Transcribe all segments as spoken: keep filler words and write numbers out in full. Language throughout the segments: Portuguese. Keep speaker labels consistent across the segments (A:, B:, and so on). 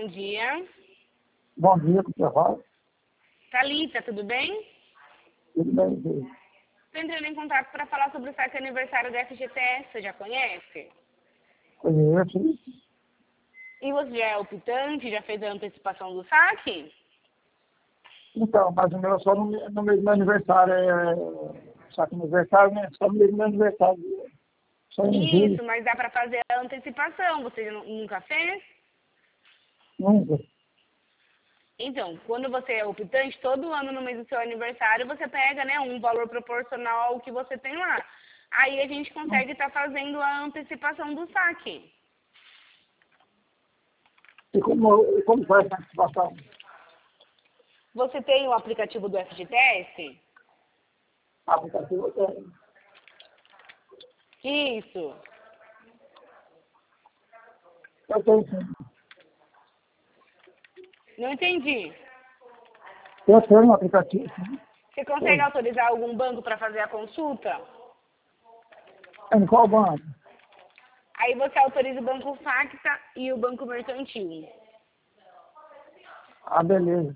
A: bom dia.
B: Bom dia, como você fala?
A: Thalita, tudo bem?
B: Tudo bem, sim.
A: Estou entrando em contato para falar sobre o saque aniversário da F G T S, você já conhece?
B: Conheço.
A: E você já é optante, já fez a antecipação do saque?
B: Então, mas o meu é só no, me- no mês do meu aniversário. É, só que no aniversário, né? Só no mês do meu aniversário. Só em julho.
A: Isso, mas dá para fazer a antecipação, você nu- nunca fez?
B: Nunca.
A: Então, quando você é optante, todo ano no mês do seu aniversário, você pega, né, um valor proporcional ao que você tem lá. Aí a gente consegue estar fazendo a antecipação do saque.
B: E como, e como faz essa participação?
A: Você tem o aplicativo do F G T S?
B: Aplicativo eu tenho.
A: Isso.
B: Eu tenho sim.
A: Não entendi.
B: Eu tenho um aplicativo, sim.
A: Você consegue
B: Tenho.
A: autorizar algum banco para fazer a consulta?
B: Em qual banco?
A: Aí você autoriza o Banco Facta e o Banco Mercantil.
B: Ah, beleza.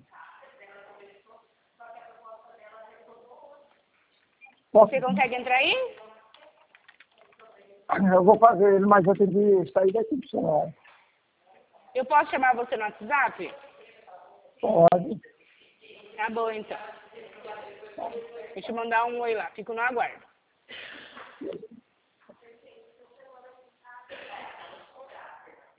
B: Posso?
A: Você consegue entrar aí?
B: Eu vou fazer ele, mas eu tenho que sair daqui do celular.
A: Eu posso chamar você no WhatsApp?
B: Pode.
A: Tá bom, então. Deixa eu mandar um oi lá. Fico no aguardo.